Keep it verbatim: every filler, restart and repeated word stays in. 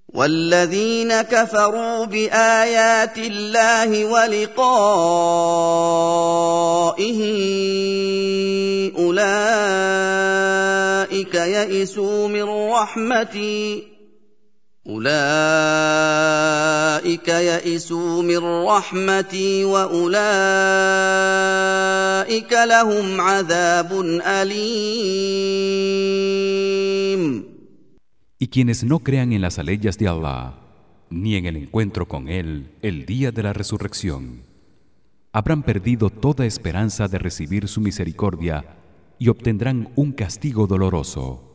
والذين كفروا بآيات الله ولقائه أولئك يئسوا من رحمتي أولئك يئسوا من رحمتي وأولئك لهم عذاب أليم. Y quienes no crean en las leyes de Allah ni en el encuentro con él el día de la resurrección habrán perdido toda esperanza de recibir su misericordia y obtendrán un castigo doloroso.